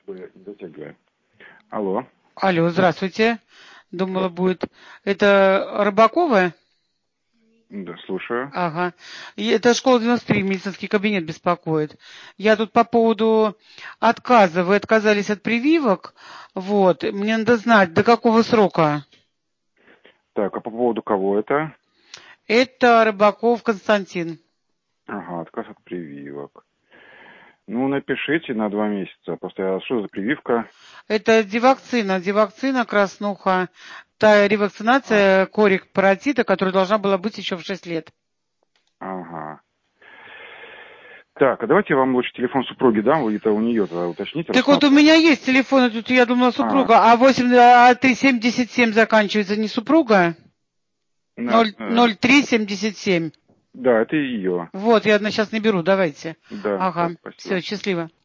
Не дотягиваю. Алло. Алло, здравствуйте. Думала, будет. Это Рыбакова? Да, слушаю. Ага. И это школа 93, медицинский кабинет беспокоит. Я тут по поводу отказа. Вы отказались от прививок. Вот. Мне надо знать, до какого срока. Так, а по поводу кого это? Это Рыбаков Константин. Ага, отказ от прививок. Ну, напишите на 2 месяца. Просто что за прививка? Это дивакцина, краснуха. Та ревакцинация корик паротита, которая должна была быть еще в 6 лет. Ага. Так, а давайте я вам лучше телефон супруги дам, вы это у нее уточните. Так вот у меня есть телефон, тут я думала супруга, а 377 заканчивается не супруга? 0377. Да, это ее. Вот, я сейчас наберу, давайте. Да, Ага, так, спасибо. все, счастливо.